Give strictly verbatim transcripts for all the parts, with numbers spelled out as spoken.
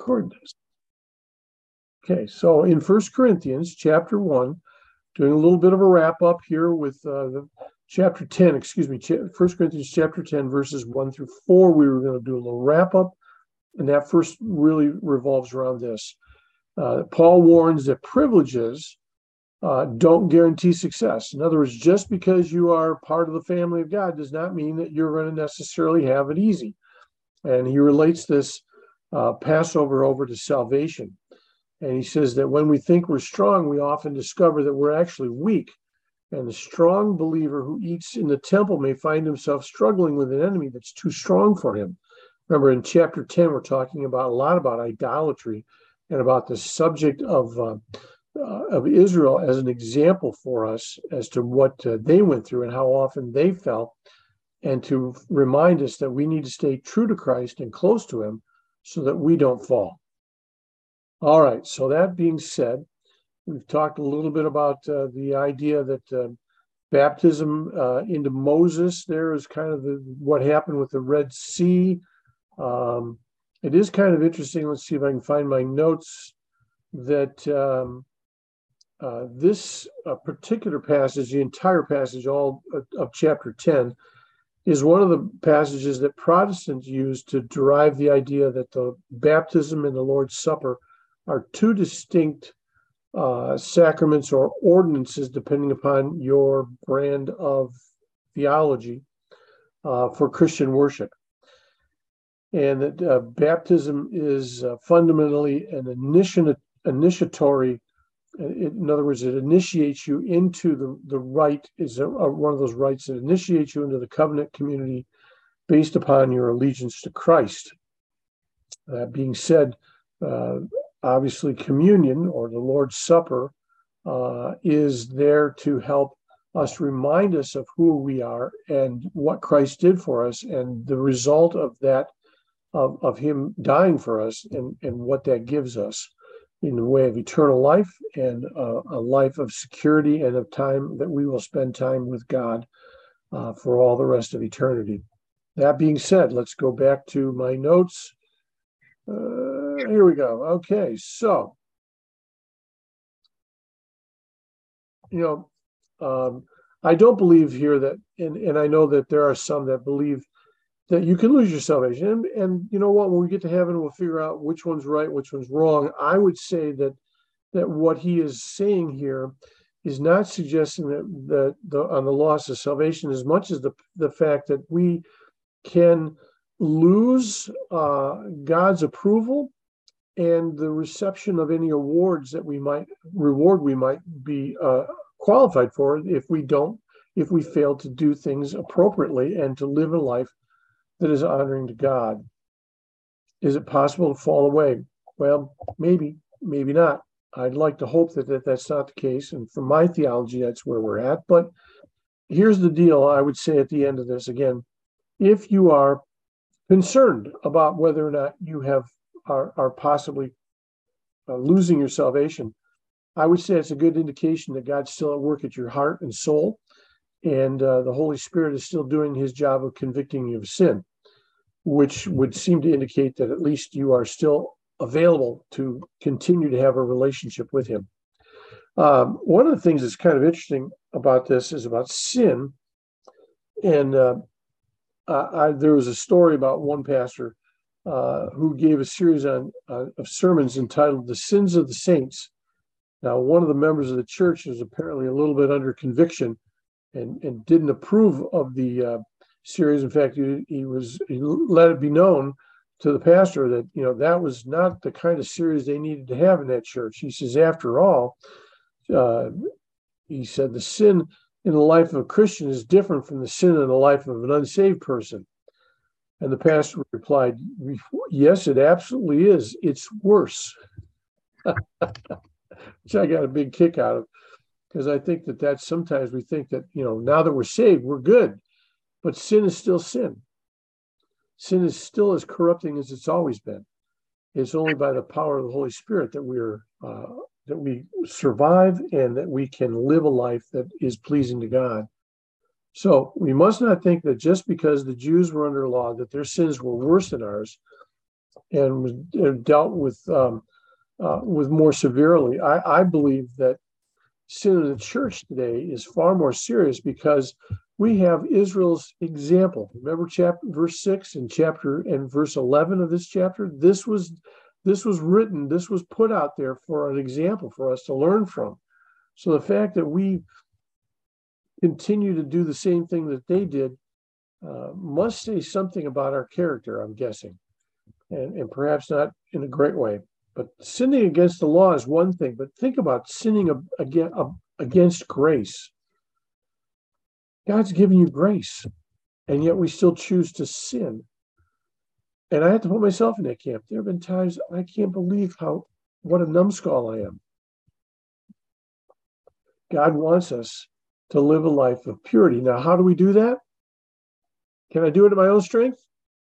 record this. Okay, so in First Corinthians chapter one, doing a little bit of a wrap up here with uh, the chapter ten, excuse me, First Corinthians chapter ten, verses one through four. We were going to do a little wrap up, and that first really revolves around this. Uh, Paul warns that privileges uh, don't guarantee success. In other words, just because you are part of the family of God does not mean that you're going to necessarily have it easy. And he relates this uh, Passover over to salvation. And he says that when we think we're strong, we often discover that we're actually weak. And the strong believer who eats in the temple may find himself struggling with an enemy that's too strong for him. Remember, in chapter ten, we're talking about a lot about idolatry and about the subject of uh, uh, of Israel as an example for us as to what uh, they went through and how often they fell, and to remind us that we need to stay true to Christ and close to him so that we don't fall. All right, so that being said, we've talked a little bit about uh, the idea that uh, baptism uh, into Moses there is kind of the, what happened with the Red Sea. Um, it is kind of interesting. Let's see if I can find my notes that um, uh, this uh, particular passage, the entire passage, all of, of chapter ten, is one of the passages that Protestants use to derive the idea that the baptism and the Lord's Supper are two distinct uh, sacraments or ordinances, depending upon your brand of theology, uh, for Christian worship. And that uh, baptism is uh, fundamentally an initi- initiatory, in other words, it initiates you into the, the rite, is a, a, one of those rites that initiates you into the covenant community based upon your allegiance to Christ. That being said, uh, obviously communion, or the Lord's Supper, uh, is there to help us remind us of who we are and what Christ did for us, and the result of that, of, of him dying for us, and, and what that gives us in the way of eternal life and uh, a life of security and of time that we will spend time with God uh, for all the rest of eternity. That being said, let's go back to my notes. Uh, here we go. Okay, so, you know, um, I don't believe here that, and, and I know that there are some that believe that you can lose your salvation. And, and you know what, when we get to heaven, we'll figure out which one's right, which one's wrong. I would say that that what he is saying here is not suggesting that, that the, on the loss of salvation as much as the, the fact that we can lose uh, God's approval and the reception of any awards that we might, reward we might be uh, qualified for if we don't, if we fail to do things appropriately and to live a life that is honoring to God. Is it possible to fall away? Well, maybe, maybe not. I'd like to hope that, that that's not the case. And from my theology, that's where we're at. But here's the deal, I would say at the end of this, again, if you are concerned about whether or not you have are, are possibly uh, losing your salvation, I would say it's a good indication that God's still at work at your heart and soul, and uh, the Holy Spirit is still doing his job of convicting you of sin, which would seem to indicate that at least you are still available to continue to have a relationship with him. Um, one of the things that's kind of interesting about this is about sin. And uh, I, there was a story about one pastor uh, who gave a series on uh, of sermons entitled "The Sins of the Saints." Now, one of the members of the church was apparently a little bit under conviction and, and didn't approve of the uh, series. In fact, he, he was he let it be known to the pastor that, you know, that was not the kind of series they needed to have in that church. He says, after all, uh, he said, the sin in the life of a Christian is different from the sin in the life of an unsaved person. And the pastor replied, yes, it absolutely is. It's worse. Which I got a big kick out of, because I think that that's sometimes we think that, you know, now that we're saved, we're good. But sin is still sin. Sin is still as corrupting as it's always been. It's only by the power of the Holy Spirit that we're uh, that we survive and that we can live a life that is pleasing to God. So we must not think that just because the Jews were under law, that their sins were worse than ours. and was uh, dealt with um, uh, with more severely. I, I believe that sin in the church today is far more serious because we have Israel's example. Remember chapter verse six and chapter and verse eleven of this chapter? This was this was written, this was put out there for an example for us to learn from. So the fact that we continue to do the same thing that they did uh, must say something about our character, I'm guessing, and, and perhaps not in a great way. But sinning against the law is one thing, but think about sinning against grace. God's given you grace, and yet we still choose to sin. And I have to put myself in that camp. There have been times I can't believe how what a numbskull I am. God wants us to live a life of purity. Now, how do we do that? Can I do it in my own strength?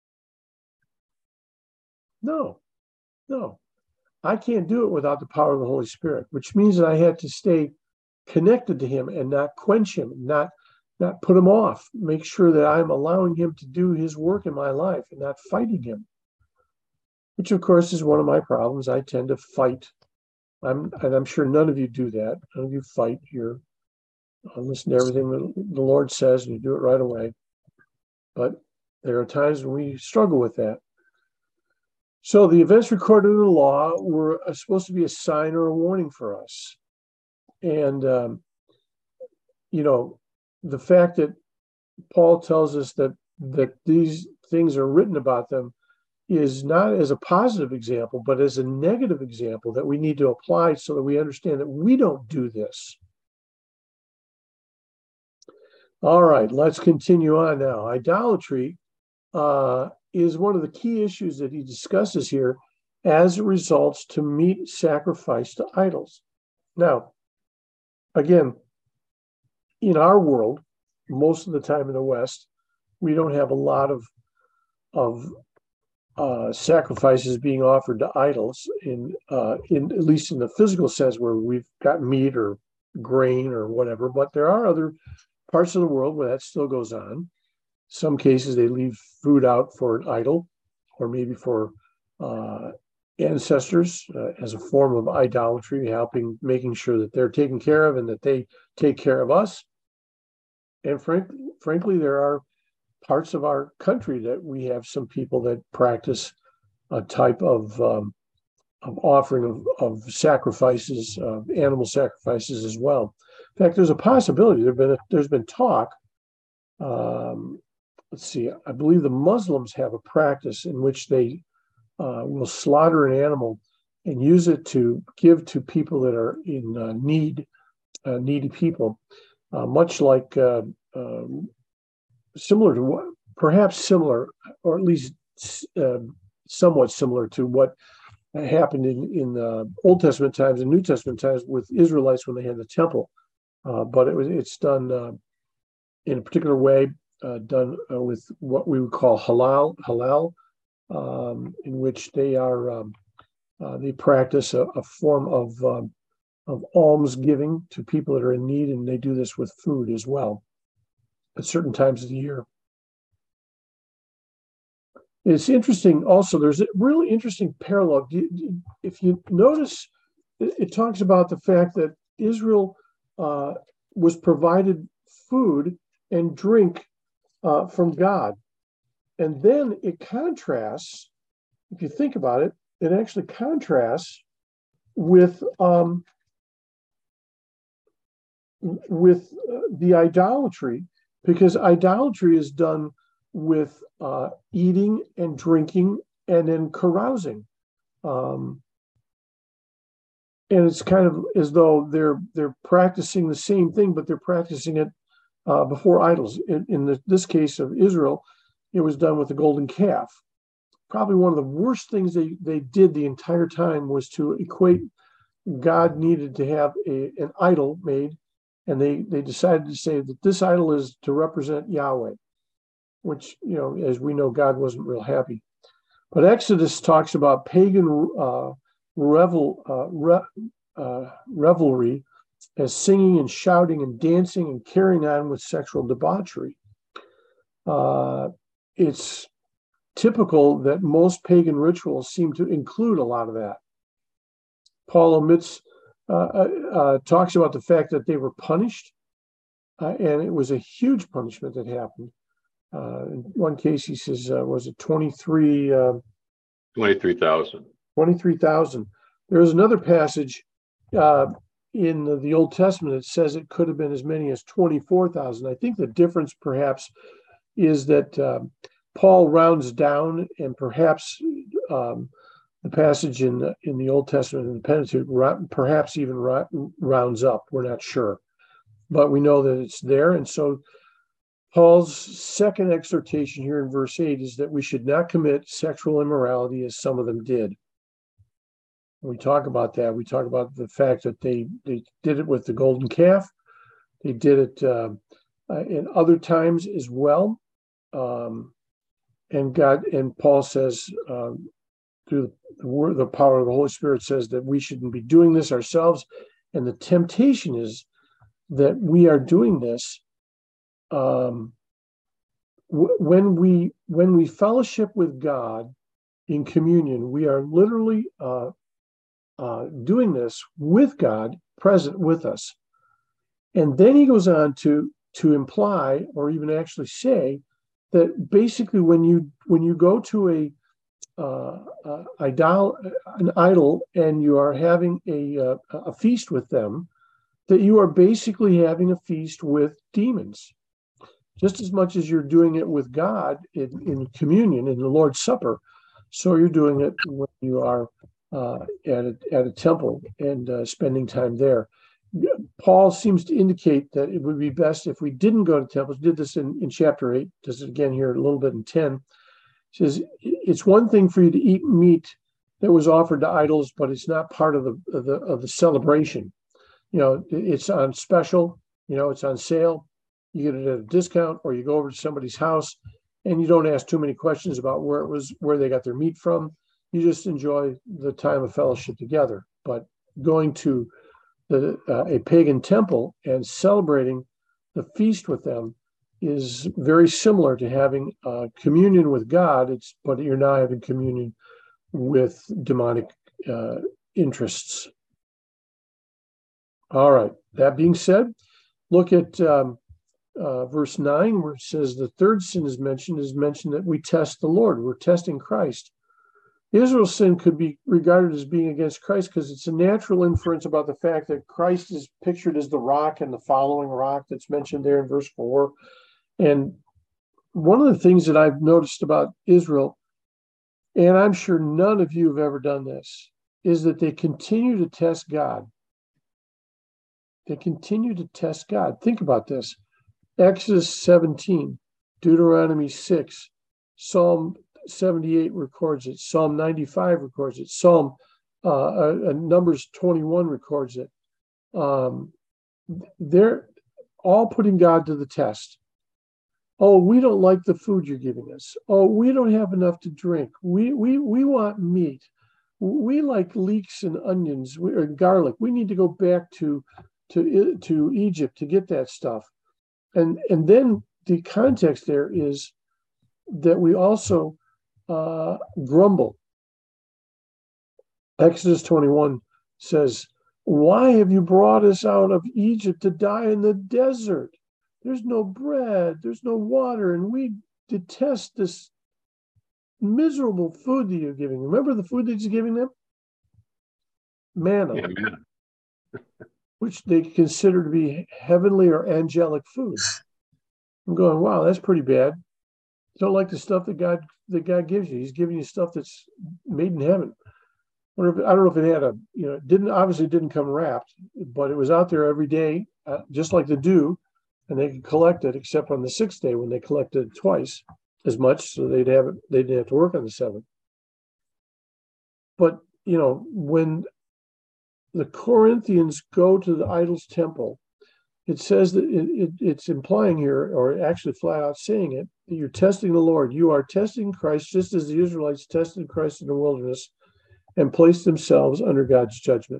No, no. I can't do it without the power of the Holy Spirit, which means that I have to stay connected to him and not quench him, not, not put him off, make sure that I'm allowing him to do his work in my life and not fighting him, which of course is one of my problems. I tend to fight. I'm, and I'm sure none of you do that. None of you fight. You're listen to everything that the Lord says and you do it right away. But there are times when we struggle with that. So the events recorded in the law were supposed to be a sign or a warning for us. And, um, you know, the fact that Paul tells us that that these things are written about them is not as a positive example, but as a negative example that we need to apply so that we understand that we don't do this. All right, let's continue on now. Idolatry uh, is one of the key issues that he discusses here as it results to meat sacrifice to idols. Now, again, in our world, most of the time in the West, we don't have a lot of of uh, sacrifices being offered to idols in uh, in at least in the physical sense where we've got meat or grain or whatever. But there are other parts of the world where that still goes on. Some cases they leave food out for an idol, or maybe for uh, ancestors uh, as a form of idolatry, helping, making sure that they're taken care of and that they take care of us. And frank, frankly, there are parts of our country that we have some people that practice a type of um, of offering of, of sacrifices, uh, animal sacrifices as well. In fact, there's a possibility. There's been a, there's been talk. Um, let's see. I believe the Muslims have a practice in which they uh, will slaughter an animal and use it to give to people that are in uh, need, uh, needy people, uh, much like uh, um, similar to what, perhaps similar, or at least uh, somewhat similar to what happened in in uh, Old Testament times and New Testament times with Israelites when they had the temple. Uh, but it was it's done uh, in a particular way, uh, done uh, with what we would call halal, halal, um, in which they are um, uh, they practice a, a form of um, of alms giving to people that are in need, and they do this with food as well at certain times of the year. It's interesting. Also, there's a really interesting parallel. If you notice, it talks about the fact that Israel uh, was provided food and drink uh, from God. And then it contrasts, if you think about it, it actually contrasts with um, with uh, the idolatry, because idolatry is done with uh, eating and drinking and then carousing. Um, and it's kind of as though they're they're practicing the same thing, but they're practicing it uh, before idols. In, in the, this case of Israel, it was done with the golden calf. Probably one of the worst things they, they did the entire time was to equate God needed to have a, an idol made, and they, they decided to say that this idol is to represent Yahweh, which, you know, as we know, God wasn't real happy. But Exodus talks about pagan uh, revel, uh, re, uh, revelry as singing and shouting and dancing and carrying on with sexual debauchery. Uh, it's typical that most pagan rituals seem to include a lot of that. Paul omits, uh, uh, uh, talks about the fact that they were punished, uh, and it was a huge punishment that happened. Uh, in one case, he says, uh, was it twenty-three? Uh, twenty-three thousand. twenty-three thousand. There is another passage uh, in the, the Old Testament that says it could have been as many as twenty-four thousand. I think the difference perhaps is that uh, Paul rounds down, and perhaps um, the passage in the, in the Old Testament in the Pentateuch perhaps even rounds up. We're not sure, but we know that it's there. And so Paul's second exhortation here in verse eight is that we should not commit sexual immorality as some of them did. When we talk about that, we talk about the fact that they, they did it with the golden calf. They did it uh, uh, in other times as well. Um, and God and Paul says, um, through the word, the power of the Holy Spirit says that we shouldn't be doing this ourselves. And the temptation is that we are doing this um, w- when we when we fellowship with God in communion. We are literally uh, uh, doing this with God present with us. And then he goes on to to imply, or even actually say, that basically when you when you go to a uh, uh, idol, an idol, and you are having a uh, a feast with them, that you are basically having a feast with demons, just as much as you're doing it with God in, in communion in the Lord's Supper. So you're doing it when you are uh, at a, at a temple and uh, spending time there. Paul seems to indicate that it would be best if we didn't go to temples. Did this in, in chapter eight, does it again here a little bit in ten. He says, it's one thing for you to eat meat that was offered to idols, but it's not part of the, of the of the celebration. You know, it's on special, you know, it's on sale. You get it at a discount, or you go over to somebody's house and you don't ask too many questions about where it was, where they got their meat from. You just enjoy the time of fellowship together. But going to the, uh, a pagan temple and celebrating the feast with them is very similar to having uh, communion with God. It's but you're now having communion with demonic uh, interests. All right. That being said, look at um, uh, verse nine, where it says the third sin is mentioned. Is mentioned that we test the Lord. We're testing Christ. Israel's sin could be regarded as being against Christ because it's a natural inference about the fact that Christ is pictured as the rock and the following rock that's mentioned there in verse four. And one of the things that I've noticed about Israel, and I'm sure none of you have ever done this, is that they continue to test God. They continue to test God. Think about this. Exodus seventeen, Deuteronomy six, Psalm seventy-eight records it, Psalm ninety-five records it, Psalm uh, uh, Numbers twenty-one records it. Um, they're all putting God to the test. Oh, we don't like the food you're giving us. Oh, we don't have enough to drink. We we we want meat. We like leeks and onions or garlic. We need to go back to to to Egypt to get that stuff. And and then the context there is that we also uh, grumble. Exodus twenty-one says, "Why have you brought us out of Egypt to die in the desert? There's no bread, there's no water, and we detest this miserable food that you're giving." Remember the food that he's giving them? Manna, Yeah, manna. which they consider to be heavenly or angelic food. I'm going, wow, that's pretty bad. Don't like the stuff that God that God gives you. He's giving you stuff that's made in heaven. I don't know if it had a, you know, it didn't obviously didn't come wrapped, but it was out there every day, uh, just like the dew, and they could collect it, except on the sixth day when they collected it twice as much, so they'd have it. They didn't have to work on the seventh. But you know, when the Corinthians go to the idol's temple, it says that it, it, it's implying here, or actually flat out saying it, that you're testing the Lord. You are testing Christ just as the Israelites tested Christ in the wilderness and placed themselves under God's judgment.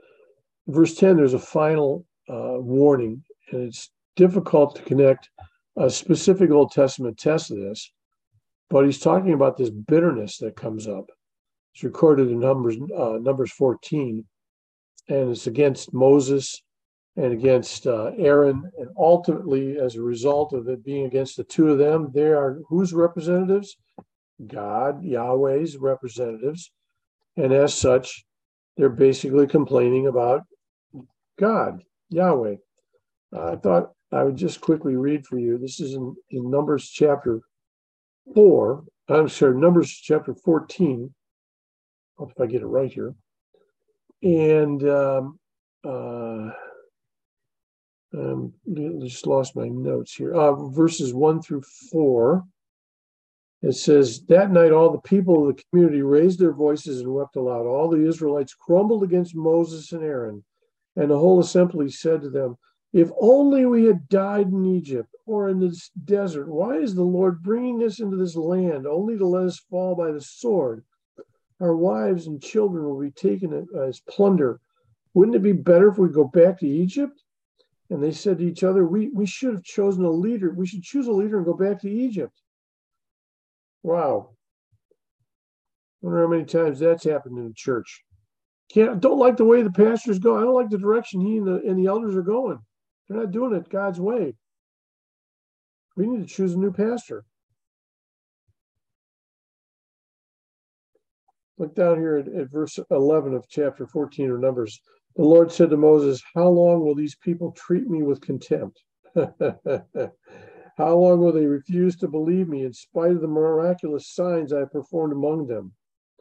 Verse ten, there's a final uh, warning, and it's difficult to connect a specific Old Testament test of this, but he's talking about this bitterness that comes up. It's recorded in Numbers uh, Numbers fourteen, and it's against Moses and against uh, Aaron, and ultimately, as a result of it being against the two of them, they are whose representatives? God, Yahweh's representatives, and as such, they're basically complaining about God, Yahweh. Uh, I thought I would just quickly read for you. This is in, in Numbers chapter four. I'm sorry, Numbers chapter fourteen. Hope if I get it right here. And um, uh, um, just lost my notes here. Uh, verses one through four. It says, that night all the people of the community raised their voices and wept aloud. All the Israelites grumbled against Moses and Aaron. And the whole assembly said to them, if only we had died in Egypt or in this desert. Why is the Lord bringing us into this land only to let us fall by the sword? Our wives and children will be taken as plunder. Wouldn't it be better if we go back to Egypt? And they said to each other, we, we should have chosen a leader. We should choose a leader and go back to Egypt. Wow. I wonder how many times that's happened in the church. Can't, don't like the way the pastor's go. I don't like the direction he and the, and the elders are going. They're not doing it God's way. We need to choose a new pastor. Look down here at, at verse eleven of chapter fourteen of Numbers. The Lord said to Moses, how long will these people treat me with contempt? How long will they refuse to believe me in spite of the miraculous signs I performed among them?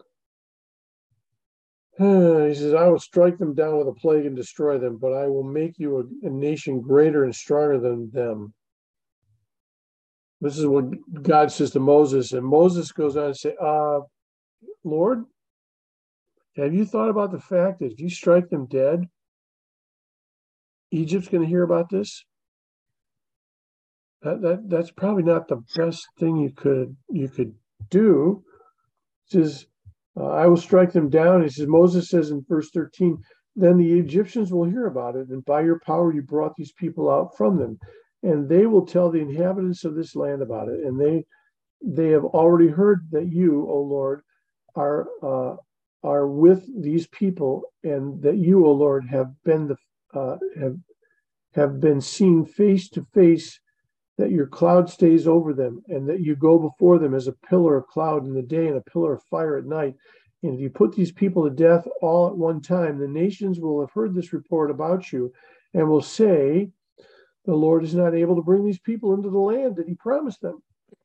He says, I will strike them down with a plague and destroy them, but I will make you a, a nation greater and stronger than them. This is what God says to Moses. And Moses goes on to say, uh, Lord, have you thought about the fact that if you strike them dead, Egypt's going to hear about this? That, that that's probably not the best thing you could you could do. He says, uh, I will strike them down. He says, Moses says in verse thirteen, then the Egyptians will hear about it, and by your power you brought these people out from them, and they will tell the inhabitants of this land about it. And they they have already heard that you, O Lord, are uh, are with these people, and that you, O Lord, have been the uh, have have been seen face to face, that your cloud stays over them, and that you go before them as a pillar of cloud in the day and a pillar of fire at night. And if you put these people to death all at one time, the nations will have heard this report about you and will say, the Lord is not able to bring these people into the land that he promised them.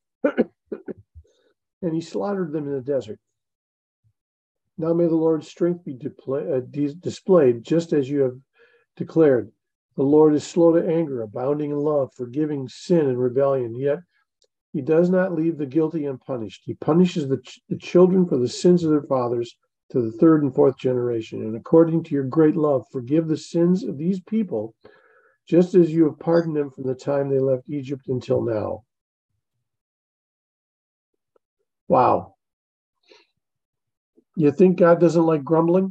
And he slaughtered them in the desert. Now may the Lord's strength be depla- uh, dis- displayed just as you have declared. The Lord is slow to anger, abounding in love, forgiving sin and rebellion, yet he does not leave the guilty unpunished. He punishes the, ch- the children for the sins of their fathers to the third and fourth generation. And according to your great love, forgive the sins of these people, just as you have pardoned them from the time they left Egypt until now. Wow. You think God doesn't like grumbling?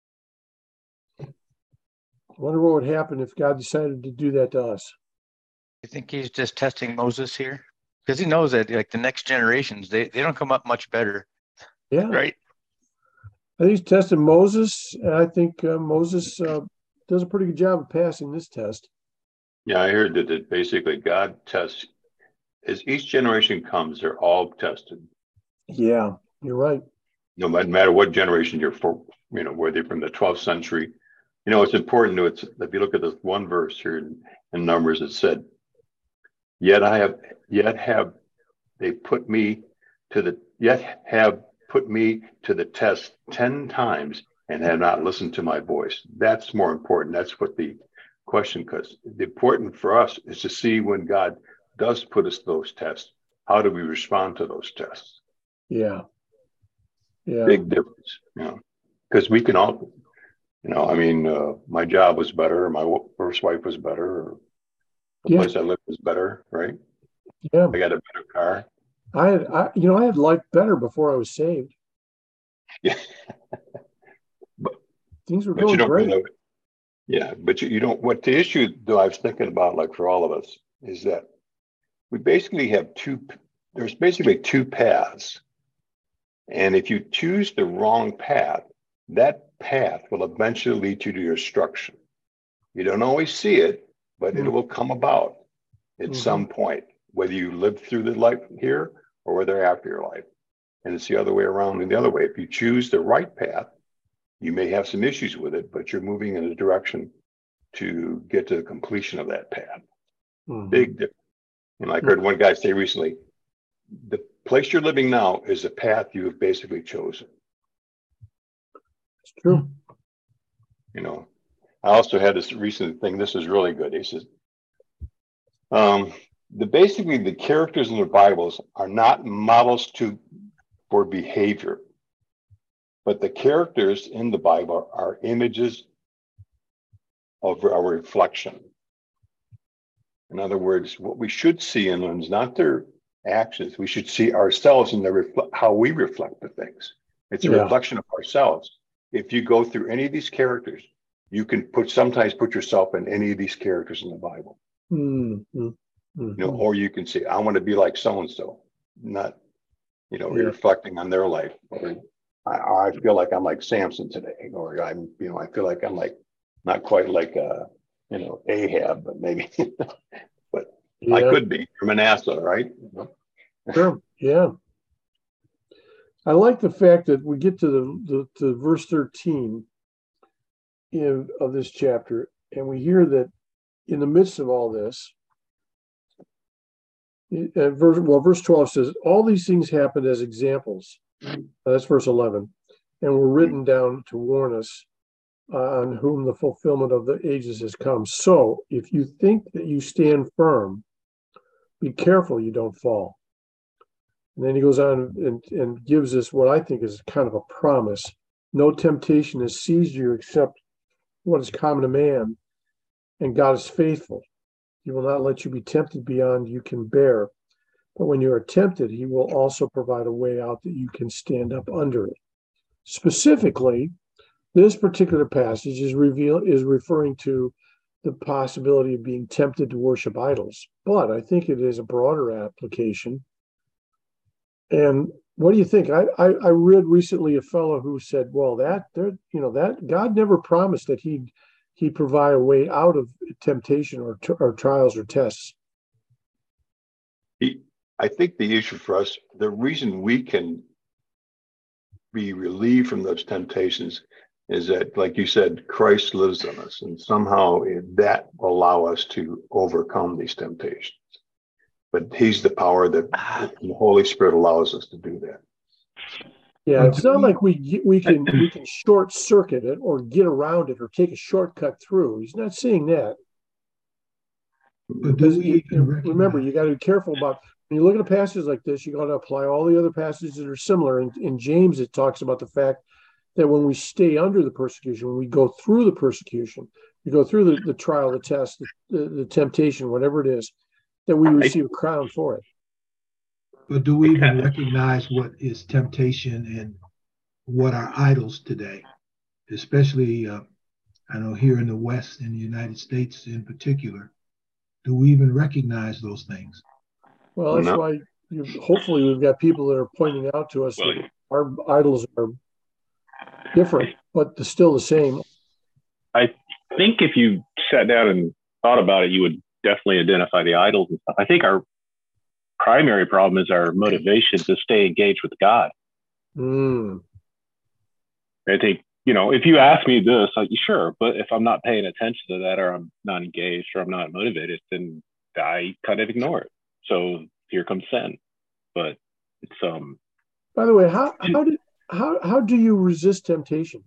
I wonder what would happen if God decided to do that to us. I think he's just testing Moses here because he knows that like the next generations, they, they don't come up much better. Yeah. Right. I think he's testing Moses. And I think uh, Moses uh, does a pretty good job of passing this test. Yeah, I heard that, that basically God tests, as each generation comes, they're all tested. Yeah, you're right. No matter what generation you're for, you know, whether you're from the twelfth century. You know, it's important to, it's, if you look at this one verse here in, in Numbers, it said, yet I have, yet have they put me to the, yet have put me to the test ten times and have not listened to my voice. That's more important. That's what the question, because the important for us is to see when God does put us those tests, how do we respond to those tests? Yeah. Yeah. Big difference, you know, because we can all, you know, I mean, uh, my job was better, my first wife was better, or the Yeah. place I lived was better, right? Yeah. I got a better car. I had, I, you know, I had life better before I was saved. Yeah. but Things were but you going don't great. really, yeah, but you, you don't, what the issue though I was thinking about, like for all of us, is that we basically have two, there's basically two paths. And if you choose the wrong path, that path will eventually lead you to your destruction. You don't always see it, but it will come about at Mhm. some point, whether you live through the life here or whether after your life. And it's the other way around and the other way. If you choose the right path, you may have some issues with it, but you're moving in a direction to get to the completion of that path. Mhm. Big difference. And like I heard one guy say recently, the place you're living now is a path you have basically chosen. It's true. You know, I also had this recent thing. This is really good. He says, um, the basically the characters in the Bibles are not models to for behavior, but the characters in the Bible are images of our reflection. In other words, what we should see in them is not their actions. We should see ourselves in the refle- how we reflect the things. It's a Yeah. reflection of ourselves. If you go through any of these characters, you can put sometimes put yourself in any of these characters in the Bible. Mhm. Mhm. You know, or you can say, I want to be like so and so, not, you know, Yeah. reflecting on their life. Or I, I feel like I'm like Samson today, or I'm, you know, I feel like I'm like not quite like uh, you know, Ahab, but maybe, but I Yeah. could be Manasseh, right? Sure. Yeah. I like the fact that we get to the, the to verse thirteen in, of this chapter, and we hear that in the midst of all this, uh, verse, well, verse twelve says, all these things happened as examples. Uh, that's verse eleven, and were written down to warn us uh, on whom the fulfillment of the ages has come. So if you think that you stand firm, be careful you don't fall. And then he goes on and, and gives us what I think is kind of a promise. No temptation has seized you except what is common to man, and God is faithful. He will not let you be tempted beyond you can bear. But when you are tempted, he will also provide a way out that you can stand up under it. Specifically, this particular passage is reveal is referring to the possibility of being tempted to worship idols. But I think it is a broader application. And what do you think? I, I, I read recently a fellow who said, well, that there, you know, that God never promised that he'd he'd provide a way out of temptation or, or trials or tests. He, I think the issue for us, the reason we can be relieved from those temptations is that, like you said, Christ lives in us, and somehow that will allow us to overcome these temptations. But he's the power that the Holy Spirit allows us to do that. Yeah, it's not like we we can we can short circuit it or get around it or take a shortcut through. He's not saying that. But do we You, even remember, recognize? you got to be careful about when you look at a passage like this. You got to apply all the other passages that are similar. In, in James, it talks about the fact that when we stay under the persecution, when we go through the persecution, we go through the, the trial, the test, the, the, the temptation, whatever it is, that we receive a crown for it. But do we even recognize what is temptation and what are idols today? Especially, uh, I know here in the West, in the United States in particular, do we even recognize those things? Well, that's No. why you, hopefully we've got people that are pointing out to us that our idols are different, but they're still the same. I think if you sat down and thought about it, you would definitely identify the idols and stuff. I think our primary problem is our motivation to stay engaged with God. Mm. I think, you know, if you ask me this, like, sure, but if I'm not paying attention to that, or I'm not engaged, or I'm not motivated, then I kind of ignore it. So here comes sin. But it's um. By the way, how how did how how do you resist temptation?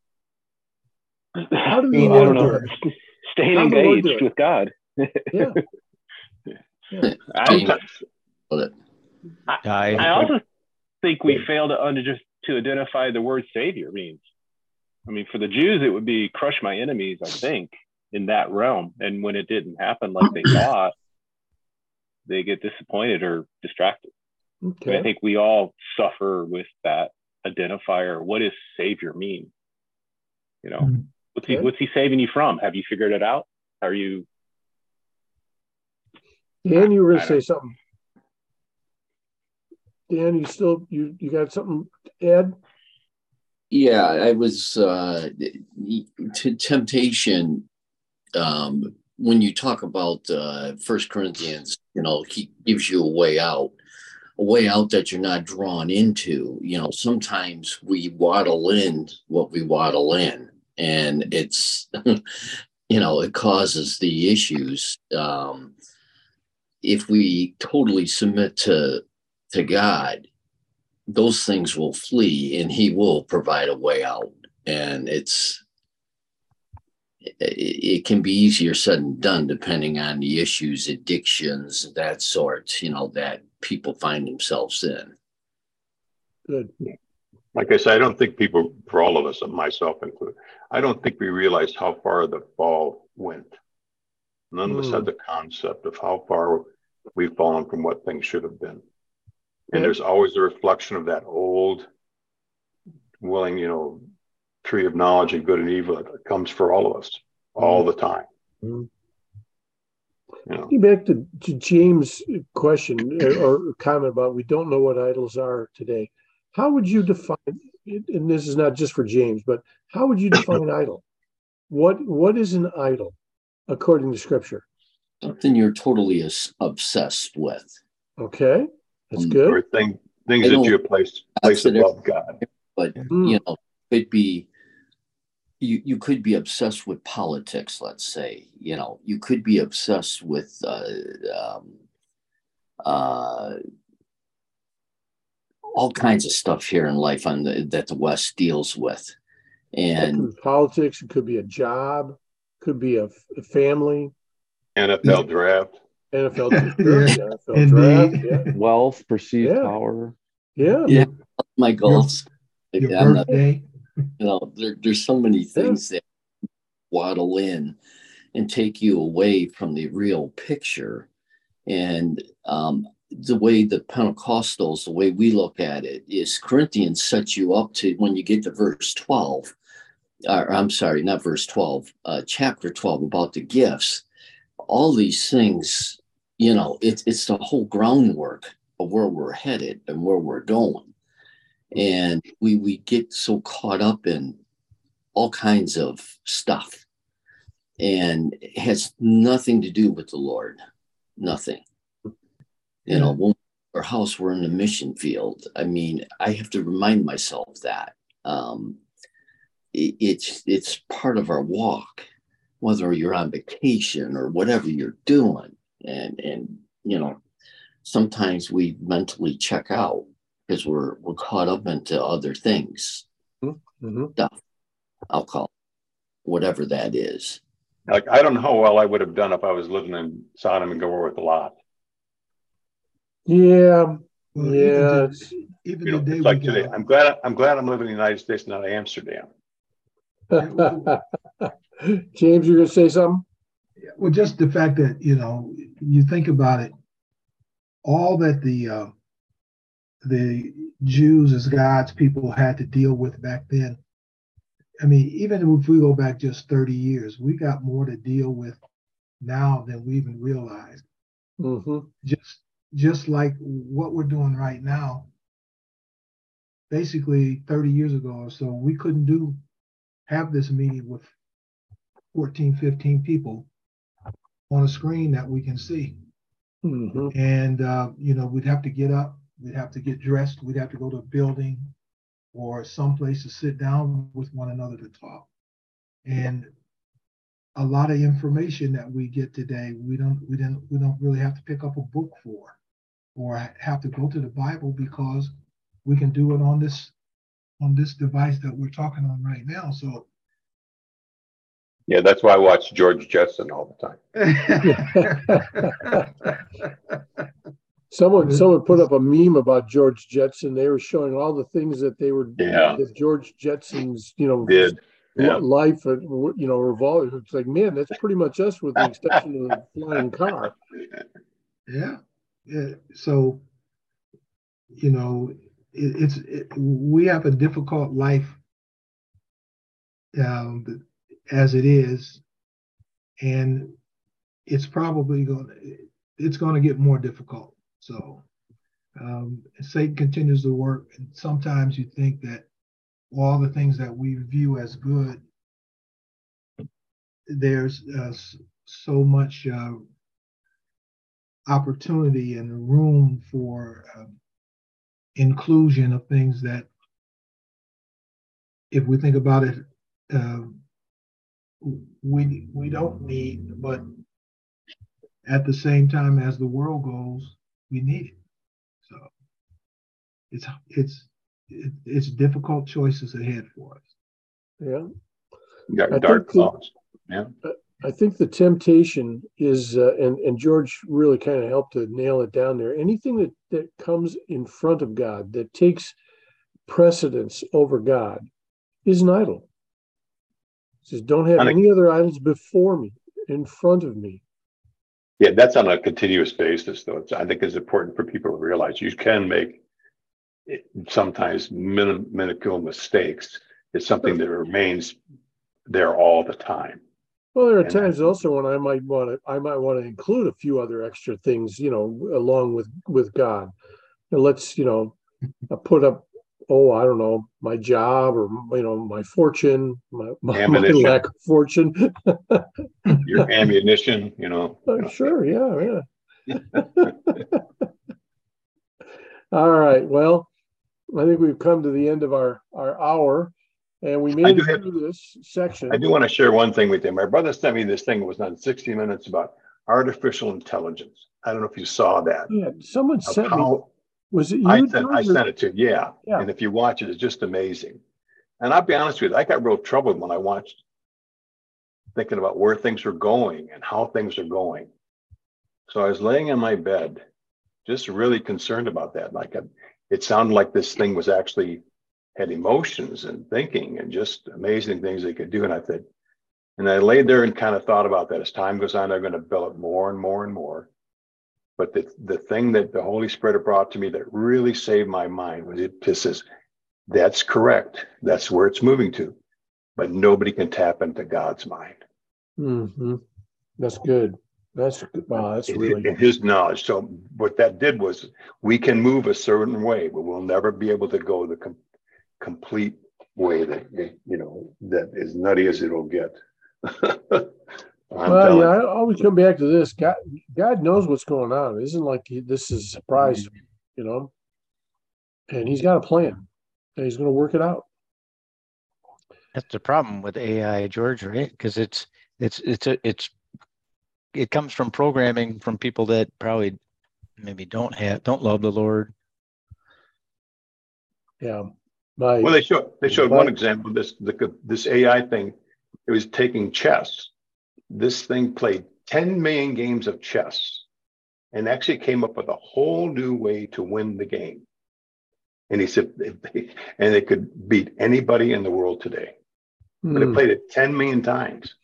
How do the I Lord don't know. do it? Staying How the Lord do engaged it? with God. Yeah. Yeah. I, I, I, I also think we fail to under, just to identify the word Savior means. I mean, for the Jews, it would be crush my enemies, I think, in that realm. And when it didn't happen like they thought, they get disappointed or distracted. Okay. I mean, I think we all suffer with that identifier. What does Savior mean? You know, Mm-hmm. what's, Okay. he, what's he saving you from? Have you figured it out? Are you? Dan, you were going I to say don't- something. Dan, you still, you, you got something to add? Yeah, I was uh, to temptation. Um, when you talk about uh, First Corinthians, you know, he gives you a way out, a way out that you're not drawn into. You know, sometimes we waddle in what we waddle in, and it's, you know, it causes the issues. Um, if we totally submit to to God, those things will flee, and He will provide a way out. And it's it can be easier said than done depending on the issues, addictions, that sort, you know, that people find themselves in. Good. Like I said, I don't think people, for all of us, myself included, I don't think we realized how far the fall went. None of us had Mm. the concept of how far we've fallen from what things should have been. And Yeah. there's always a reflection of that old, willing, you know, tree of knowledge and good and evil that comes for all of us all the time. Mm. You know, Getting back to, to James' question or, or comment about we don't know what idols are today. How would you define, and this is not just for James, but how would you define idol? What What is an idol according to Scripture? Something you're totally as- obsessed with. Okay, that's Um, good. or thing, things I that don't you place place consider- above God. But Mm. you know, could be you you could be obsessed with politics. Let's say, you know, you could be obsessed with uh, um, uh, all kinds of stuff here in life on the, that the West deals with, It and could be politics. It could be a job. Could be a, a family. N F L draft. N F L, sure, Yeah, the N F L indeed. draft. Yeah, Wealth, perceived Yeah. power. yeah. yeah, my goals. Your I'm not- birthday. you know, there, there's so many things that waddle in and take you away from the real picture. And um, the way the Pentecostals, the way we look at it, is Corinthians sets you up to when you get to verse twelve, or I'm sorry, not verse twelve, uh, chapter twelve about the gifts. All these things, you know, it's it's the whole groundwork of where we're headed and where we're going. And we we get so caught up in all kinds of stuff, and it has nothing to do with the Lord. Nothing. You know, when our house, we're in the mission field. I mean, I have to remind myself that um, it, it's it's part of our walk, whether you're on vacation or whatever you're doing, and and you know, sometimes we mentally check out because we're we're caught up into other things, Mm-hmm. stuff. I'll call it, whatever that is. Like, I don't know how well I would have done if I was living in Sodom and Gomorrah with Lot. Yeah, Well, yeah. even, to, even You know, today it's like we today. got. I'm glad. I'm glad I'm living in the United States, not Amsterdam. James, you're gonna say something? Well, just the fact that, you know, you think about it, all that the uh, the Jews as God's people had to deal with back then. I mean, even if we go back just thirty years, we got more to deal with now than we even realized. Mm-hmm. Just just like what we're doing right now. Basically, thirty years ago or so, we couldn't do have this meeting with fourteen, fifteen people on a screen that we can see. Mm-hmm. And, uh, you know, we'd have to get up, we'd have to get dressed, we'd have to go to a building or someplace to sit down with one another to talk. And a lot of information that we get today, we don't, we don't, we don't really have to pick up a book for, or have to go to the Bible, because we can do it on this, on this device that we're talking on right now. So Yeah, that's why I watch George Jetson all the time. Someone, someone put up a meme about George Jetson. They were showing all the things that they were Yeah. that George Jetson's, you know, Did yeah. life, you know, revolved. It's like, man, that's pretty much us, with the exception of the flying car. Yeah, yeah. So, you know, it, it's it, we have a difficult life um, as it is, and it's probably going. It's going to get more difficult. So, Um, Satan continues to work, and sometimes you think that all the things that we view as good, there's uh, so much uh, opportunity and room for uh, inclusion of things that, if we think about it, uh, we we don't need, but at the same time as the world goes, we need it. So it's it's it's difficult choices ahead for us. Yeah. Dark, dark clouds. Yeah. I think the temptation is, uh, and and George really kind of helped to nail it down there. Anything that that comes in front of God, that takes precedence over God, is an idol. It says, don't have any other idols before me, in front of me. Yeah, that's on a continuous basis, though. It's, I think it's important for people to realize you can make it, sometimes minim, minuscule mistakes. It's something that remains there all the time. Well, there are and times then, also when I might want to, I might want to include a few other extra things, you know, along with with God. And let's, you know, put up, oh, I don't know, my job, or you know, my fortune, my, my, my lack of fortune. Your ammunition, you know. Uh, you know. Sure, yeah, yeah. All right. Well, I think we've come to the end of our our hour. And we made it have, through this section. I do want to share one thing with you. My brother sent me this thing. It was on sixty minutes about artificial intelligence. I don't know if you saw that. Yeah, someone sent how, me. Was it you? I sent, I sent it to you. Yeah. yeah. And if you watch it, it's just amazing. And I'll be honest with you, I got real troubled when I watched, thinking about where things were going and how things are going. So I was laying in my bed, just really concerned about that. Like, it sounded like this thing was actually had emotions and thinking and just amazing things they could do. And I said, and I laid there and kind of thought about that. As time goes on, they're going to build it more and more and more. But the, the thing that the Holy Spirit brought to me that really saved my mind was it just says, that's correct. That's where it's moving to. But nobody can tap into God's mind. Mm-hmm. That's good. That's wow. That's really in His knowledge. So what that did was we can move a certain way, but we'll never be able to go the com- complete way that, you know, that as nutty as it'll get. Well, yeah, I always come back to this. God, God knows what's going on. It isn't like he, this is a surprise, you know. And He's got a plan, and He's going to work it out. That's the problem with A I, George, right? Because it's it's it's a, it's it comes from programming from people that probably maybe don't have don't love the Lord. Yeah. My, well, they showed they showed my, one example of this the, this A I thing. It was taking chess. This thing played ten million games of chess and actually came up with a whole new way to win the game. And he said, and it could beat anybody in the world today. Mm. But it played it ten million times.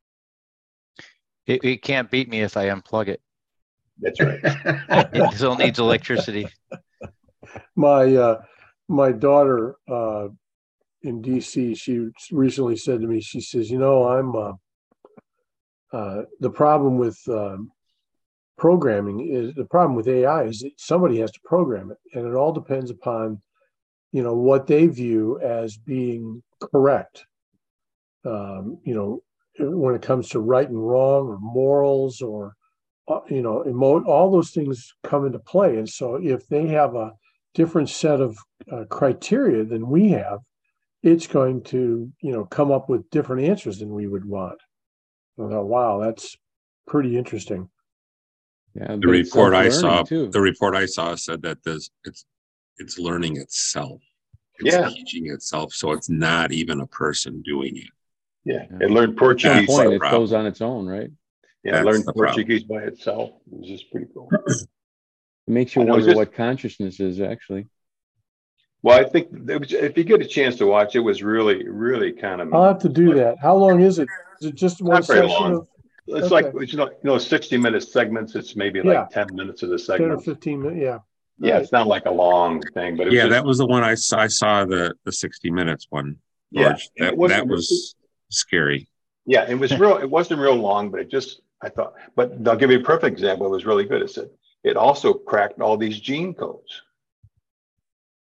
It, it can't beat me if I unplug it. That's right. It still needs electricity. My uh, my daughter uh, in D C, she recently said to me, she says, you know, I'm uh, uh, the problem with uh, programming is the problem with A I is that somebody has to program it, and it all depends upon, you know, what they view as being correct. Um, you know, when it comes to right and wrong or morals or, uh, you know, emo- all those things come into play. And so if they have a different set of uh, criteria than we have, it's going to, you know, come up with different answers than we would want. I thought, wow, that's pretty interesting. Yeah, the report I saw, too. the report I saw said that this it's it's learning itself. It's yeah. teaching itself, so it's not even a person doing it. Yeah, it learned Portuguese. At some point, it goes on its own, right? Yeah, That's it learned Portuguese problem. by itself. It was just pretty cool. It makes you wonder just, what consciousness is, actually. Well, I think was, if you get a chance to watch, it was really, really kind of. I'll have to do that. How long is it? Is it just one section? Of, it's okay. like you know, you know, sixty minute segments. It's maybe like yeah. ten minutes of the segment. ten or fifteen minutes. Yeah. Yeah, right. It's not like a long thing, but it yeah, was just, that was the one I saw. I saw the the sixty minutes one. George. Yeah, that, that was scary. Yeah, it was real. It wasn't real long, but it just I thought. But I'll give you a perfect example. It was really good. It said it also cracked all these gene codes.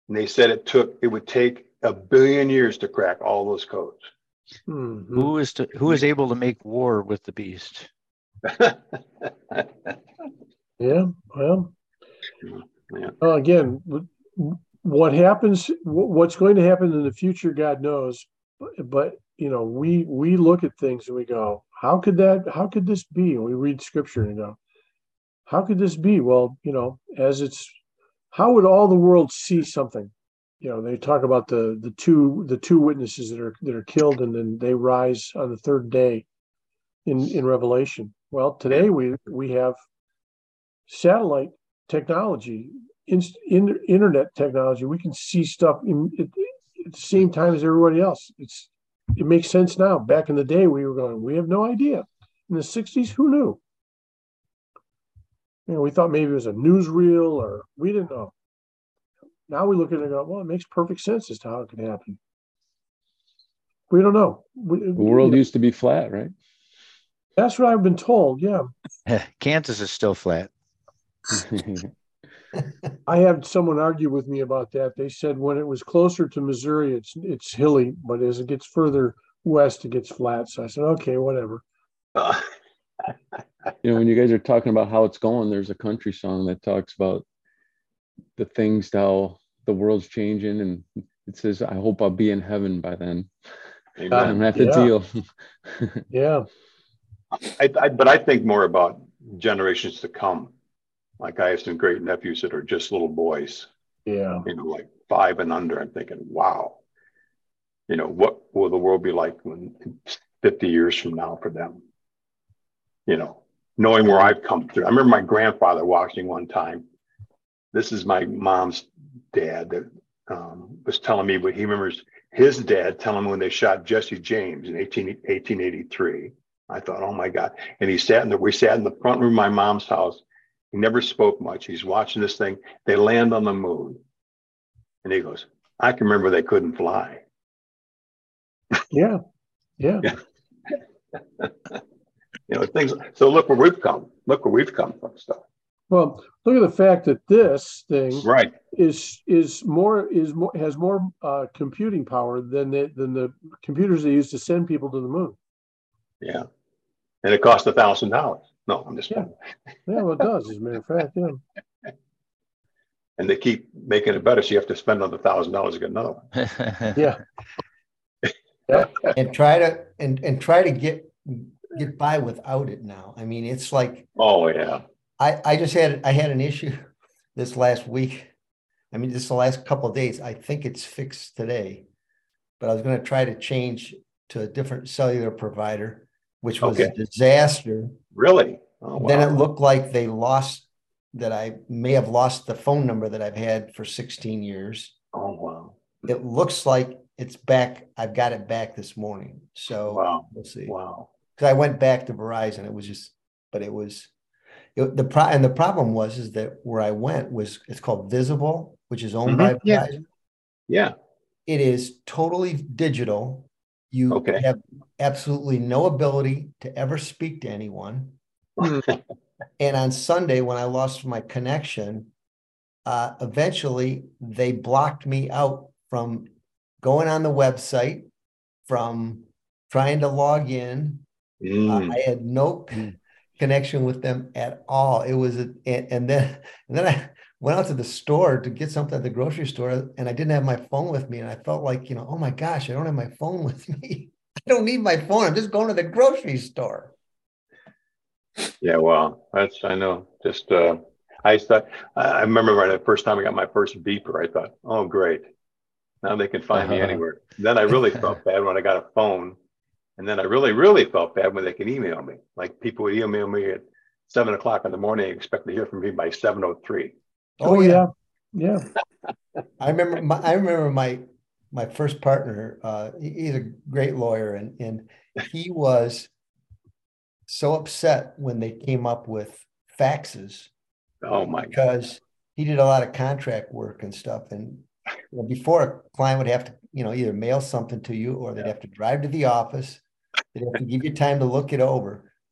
And they said it took, it would take a billion years to crack all those codes. Mhm. Who is to, who is able to make war with the beast? Yeah, well, Yeah. well, again, w- what happens, wh- what's going to happen in the future, God knows. But, but you know, we we look at things and we go, how could that? How could this be? And we read scripture and go, how could this be? Well, you know, as it's, how would all the world see something? You know, they talk about the the two the two witnesses that are that are killed and then they rise on the third day in in Revelation. Well, today we we have satellite technology, in, in, internet technology. We can see stuff in, at, at the same time as everybody else. It's it makes sense now. Back in the day, we were going, we have no idea. In the sixties, who knew? You know, we thought maybe it was a newsreel, or we didn't know. Now we look at it and go, well, it makes perfect sense as to how it could happen. We don't know. We, the world you know, used to be flat, right? That's what I've been told. Yeah. Kansas is still flat. I had someone argue with me about that. They said when it was closer to Missouri, it's it's hilly, but as it gets further west, it gets flat. So I said, okay, whatever. Uh, You know, when you guys are talking about how it's going, there's a country song that talks about the things, how the world's changing, and it says, "I hope I'll be in heaven by then." I don't have to Yeah. deal. Yeah. I, I, but I think more about generations to come. Like I have some great nephews that are just little boys, Yeah. you know, like five and under. I'm thinking, wow, you know, what will the world be like when fifty years from now for them? You know, knowing where I've come through. I remember my grandfather watching one time. This is my mom's dad that um, was telling me what he remembers his dad telling him when they shot Jesse James in eighteen eighty-three. I thought, oh my God. And he sat in the, we sat in the front room of my mom's house. He never spoke much. He's watching this thing. They land on the moon. And he goes, I can remember they couldn't fly. Yeah. Yeah. Yeah. You know, things. So look where we've come. Look where we've come from stuff. Well, look at the fact that this thing Right. is is more is more has more uh, computing power than the than the computers they use to send people to the moon. Yeah. And it cost a thousand dollars. No, I'm just Yeah. Yeah, well, it does, as a matter of fact. Yeah. And they keep making it better. So you have to spend another thousand dollars to get another one. Yeah. Yeah. And try to and and try to get get by without it now. I mean, it's like, oh yeah. I, I just had I had an issue this last week. I mean, this the last couple of days. I think it's fixed today, but I was going to try to change to a different cellular provider, which was Okay. a disaster. Really? Oh, wow. Then it looked like they lost that I may have lost the phone number that I've had for sixteen years. Oh wow. It looks like it's back. I've got it back this morning. So Wow. we'll see. Wow. Because I went back to Verizon. It was just, but it was it, the pro and the problem was is that where I went was it's called Visible, which is owned Mhm. by Yeah. Verizon. Yeah. It is totally digital. You Okay. have absolutely no ability to ever speak to anyone. And on Sunday, when I lost my connection, uh, eventually they blocked me out from going on the website, from trying to log in. Mm. Uh, I had no connection with them at all. It was, a, and, and then, and then I went out to the store to get something at the grocery store, and I didn't have my phone with me. And I felt like, you know, oh my gosh, I don't have my phone with me. I don't need my phone. I'm just going to the grocery store. Yeah. Well, that's, I know. Just, uh, I thought, I remember right the first time I got my first beeper, I thought, oh, great. Now they can find me anywhere. Then I really felt bad when I got a phone. And then I really, really felt bad when they could email me. Like people would email me at seven o'clock in the morning, expect to hear from me by seven oh three. Oh, yeah. Yeah. I remember my, I remember my, my first partner, uh, he, he's a great lawyer, and, and he was so upset when they came up with faxes. Oh my God. Because he did a lot of contract work and stuff. And you know, before, a client would have to, you know, either mail something to you or they'd have to drive to the office. They'd have to give you time to look it over.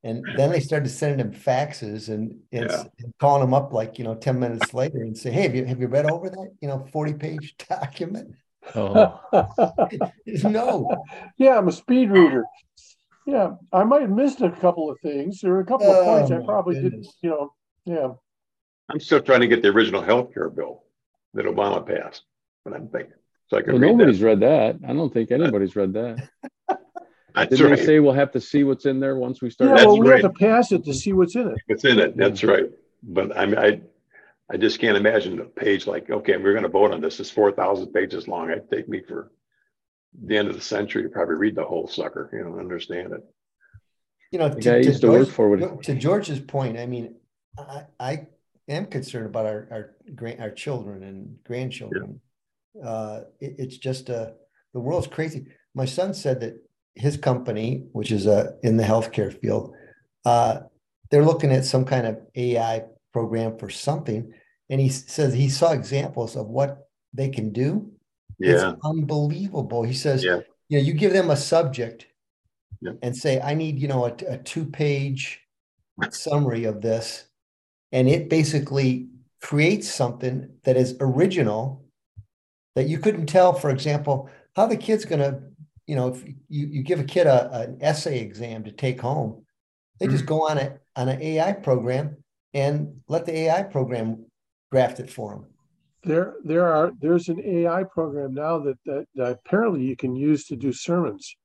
And then they started sending him faxes and, and, Yeah. and calling him up like, you know, ten minutes later and say, hey, have you, have you read over that, you know, forty page document? Oh, No. Yeah, I'm a speed reader. Yeah, I might have missed a couple of things. There were a couple of Oh, points I my probably didn't, goodness. you know, yeah. I'm still trying to get the original health care bill that Obama passed, but I'm thinking, so I can Well, read nobody's that. read that. I don't think anybody's read that. That's Didn't right. they say we'll have to see what's in there once we start? Yeah, That's well, we right. have to pass it to see what's in it. It's in it. That's right. But I mean, I, I just can't imagine a page like, okay, we're going to vote on this. It's four thousand pages long. It'd take me for the end of the century to probably read the whole sucker, you know, understand it. You know, The to, guy I to used to work George- for would. to George's point, I mean, I, I am concerned about our, our grand, our children and grandchildren. Uh, it- it's just, uh, the world's crazy. My son said that his company, which is, uh, in the healthcare field, uh, they're looking at some kind of A I program for something. And he s- says he saw examples of what they can do. It's Yeah. unbelievable. He says, Yeah. you know, you give them a subject Yep. and say, I need, you know, a, a two-page summary of this. And it basically creates something that is original that you couldn't tell, for example, how the kid's gonna, you know, if you, you give a kid a, an essay exam to take home, they just go on a on an A I program and let the A I program draft it for them. There, there are, there's an A I program now that, that, that apparently you can use to do sermons.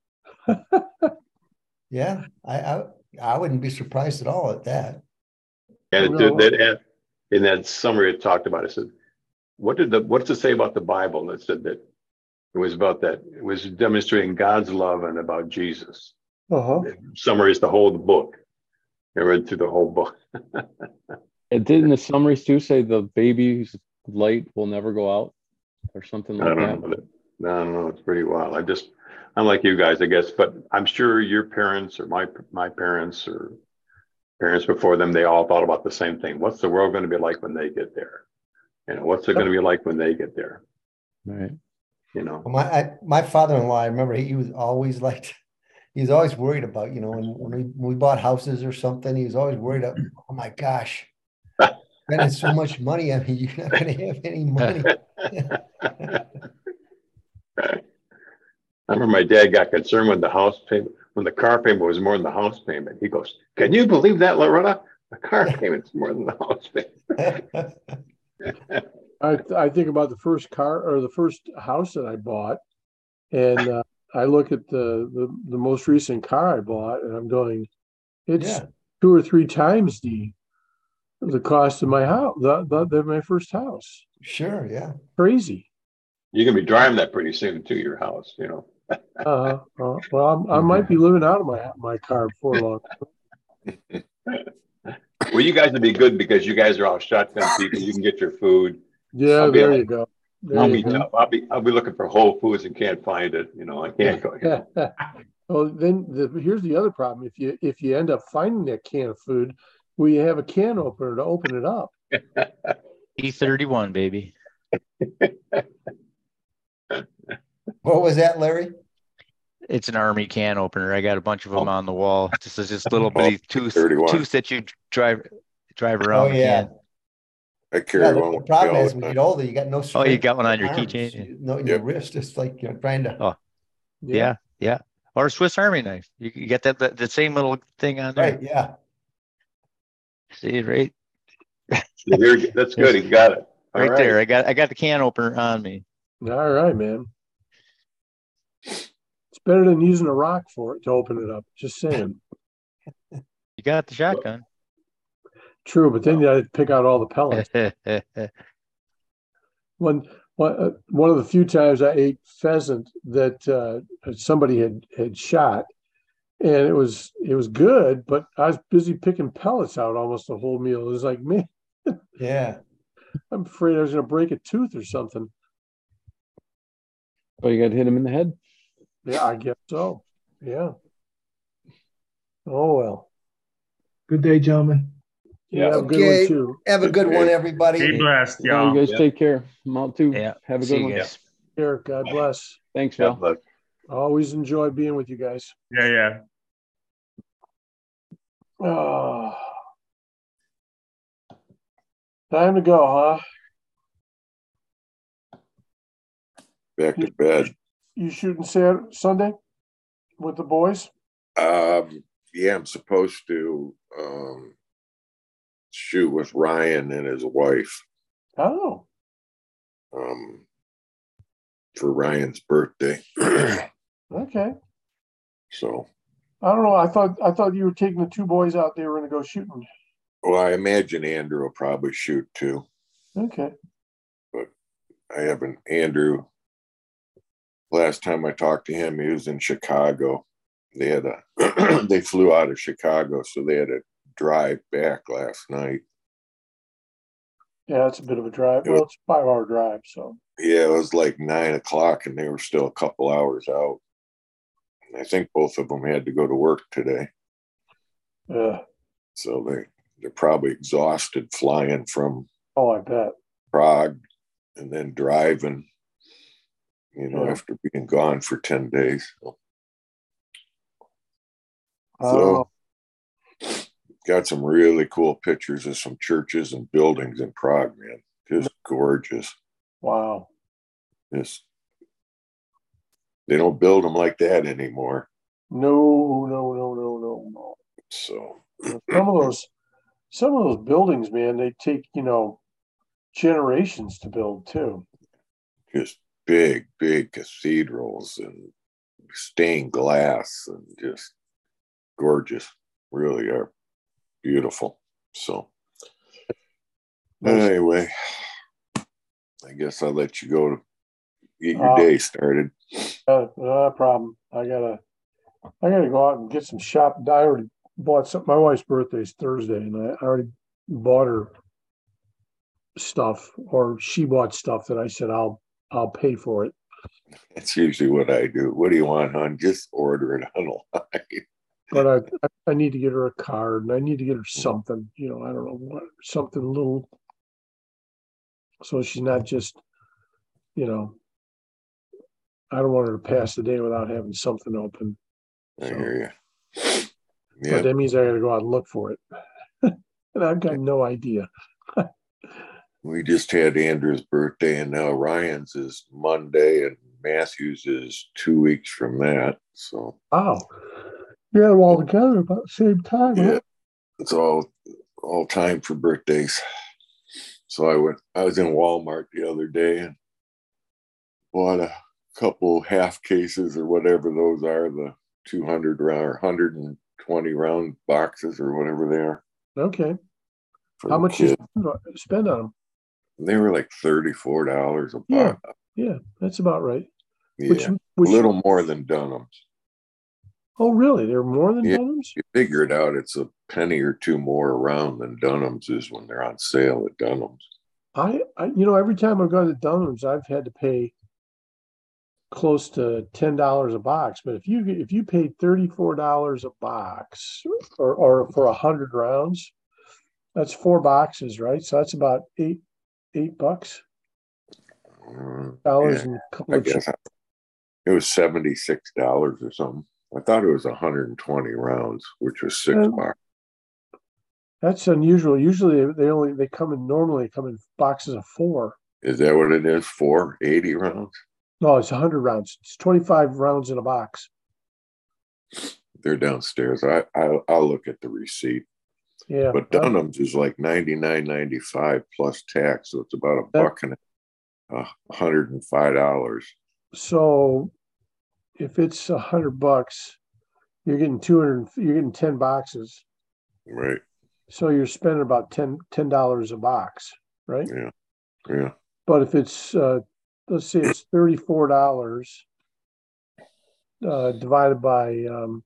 Yeah, I, I I wouldn't be surprised at all at that. And it, No. that, that in that summary it talked about, it said, what did the, what's it say about the Bible? And it said that it was about that, it was demonstrating God's love and about Jesus. Uh-huh. Summary is the whole book. I read through the whole book. It did in the summaries too say the baby's light will never go out or something I like don't that. know. No, no, no, it's pretty wild. I just, I'm like you guys, I guess, but I'm sure your parents or my my parents or parents before them, they all thought about the same thing. What's the world going to be like when they get there? You know, what's it going to be like when they get there? Right. You know, My I, my father-in-law, I remember he, he was always like, he was always worried about, you know, when, when we when we bought houses or something, he was always worried about, oh my gosh, spending so much money. I mean, you're not going to have any money. I remember my dad got concerned when the house payment, when the car payment was more than the house payment. He goes, "Can you believe that, Loretta? The car payment's more than the house payment." I, I think about the first car or the first house that I bought, and uh, I look at the, the the most recent car I bought, and I'm going, it's Yeah. two or three times the the cost of my house, the, the, the my first house. Sure, yeah. Crazy. You're gonna be driving that pretty soon to your house, you know. Uh, uh, well, I'm, I might be living out of my my car before long. Well, you guys would be good because you guys are all shotgun people. You can get your food. Yeah, I'll be there like- you go. There I'll you be go. tough. I'll be I'll be looking for Whole Foods and can't find it. You know, I can't go. You know. Well, then the, here's the other problem. If you if you end up finding that can of food, we have a can opener to open it up. E thirty-one, baby. What was that, Larry? It's an army can opener. I got a bunch of them Oh. on the wall. This is just little bitty tooth, thirty-one. tooth that you drive drive around Oh, the yeah. can. I carry Yeah, the, one the with me problem all is the when you time. get older, you got no Oh, you strength got one on your arms, keychain? you- No, in your Yep. wrist, it's like you're trying to. Oh, yeah, yeah. Or a Swiss Army knife. You, you get that, that the same little thing on there. Right, yeah. See, right, There- That's good. He got it. All right right. there. I got I got the can opener on me. All right, man. It's better than using a rock for it to open it up. Just saying. You got the shotgun. True, but then you had to pick out all the pellets. One, one, uh, one of the few times I ate pheasant that uh, somebody had had shot, and it was it was good, but I was busy picking pellets out almost the whole meal. It was like, man, Yeah. I'm afraid I was going to break a tooth or something. Oh, you got to hit him in the head. Yeah, I guess so. Yeah. Oh well. Good day, gentlemen. Yeah, have a good Okay. one too. Have a good one, everybody. Be blessed, Yeah, y'all. you guys Yeah. take care. I'm out too. Yeah. Have a See good you one. guys. Here, God bless. Thanks, Yeah, Val. but Always enjoy being with you guys. Yeah, yeah. Uh, time to go, huh? Back to bed. You shooting Saturday, Sunday with the boys? Um, yeah, I'm supposed to um, shoot with Ryan and his wife. Oh. Um, for Ryan's birthday. Okay. So. I don't know. I thought I thought you were taking the two boys out. They were going to go shooting. Well, I imagine Andrew will probably shoot too. Okay. But I haven't. Andrew. Last time I talked to him, he was in Chicago. They had a. They flew out of Chicago, so they had to drive back last night. Yeah, it's a bit of a drive. Well, it's a five-hour drive, so. Yeah, it was like nine o'clock, and they were still a couple hours out. And I think both of them had to go to work today. Yeah. So they they're probably exhausted flying from. Oh, I bet. Prague, and then driving. You know, yeah. after being gone for ten days. So, oh. so got some really cool pictures of some churches and buildings in Prague, man. Just gorgeous. Wow. Just they don't build them like that anymore. No, no, no, no, no, no. So some of those, some of those buildings, man, they take you know generations to build too. Just big, big cathedrals and stained glass and just gorgeous. Really are beautiful. So nice. Anyway, I guess I'll let you go to get your uh, day started. Uh, no problem. I gotta, I gotta go out and get some shop. I already bought some. My wife's birthday is Thursday, and I already bought her stuff, or she bought stuff that I said I'll, I'll pay for it. That's usually what I do. What do you want, hon? Just order it online. But I, I need to get her a card, and I need to get her something. You know, I don't know what, something little, so she's not just, you know. I don't want her to pass the day without having something open. I so. hear you. Yep. But that means I got to go out and look for it, and I've got no idea. We just had Andrew's birthday, and now Ryan's is Monday, and Matthew's is two weeks from that. So wow, you had them all together about the same time. Yeah, huh? It's all all time for birthdays. So I went. I was in Walmart the other day and bought a couple half cases or whatever those are, the two hundred round or one hundred twenty round boxes or whatever they are. Okay. How much did you spend on them? They were like thirty-four dollars a yeah. box. Yeah, that's about right. Yeah, which, which, a little more than Dunham's. Oh, really? They're more than yeah, Dunham's? You figure it out. It's a penny or two more around than Dunham's is when they're on sale at Dunham's. I, I you know, every time I've gone to Dunham's, I've had to pay close to ten dollars a box. But if you if you paid thirty-four dollars a box or, or for one hundred rounds, that's four boxes, right? So that's about eight eight bucks. Dollars yeah, and a couple I of guess I, it was seventy-six dollars or something. I thought it was one hundred twenty rounds, which was six and bucks. That's unusual. Usually they only they come in normally come in boxes of four. Is that what it is? Four eighty rounds? No, it's one hundred rounds. It's twenty-five rounds in a box. They're downstairs. I, I I'll look at the receipt. Yeah, but Dunham's is like ninety-nine ninety-five plus tax, so it's about a that, buck and a hundred and five dollars. So, if it's a hundred bucks, you're getting two hundred. You're getting ten boxes, right? So you're spending about ten ten dollars a box, right? Yeah, yeah. But if it's uh, let's say it's thirty-four dollars uh, divided by um,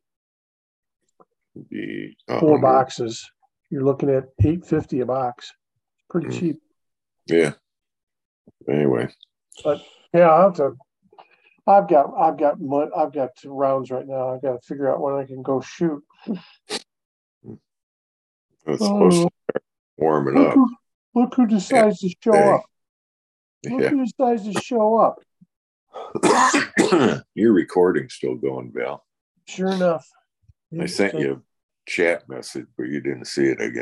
the four boxes, you're looking at eight fifty a box. Pretty mm. cheap. Yeah. Anyway. But yeah, I have to. I've got I've got mud, I've got rounds right now. I've got to figure out when I can go shoot. It's supposed oh, to start warming look up. Who, look who decides yeah. to show hey. up. Look yeah. who decides to show up. Your recording's still going, Val. Sure enough. I sent you chat message, but you didn't see it, I guess.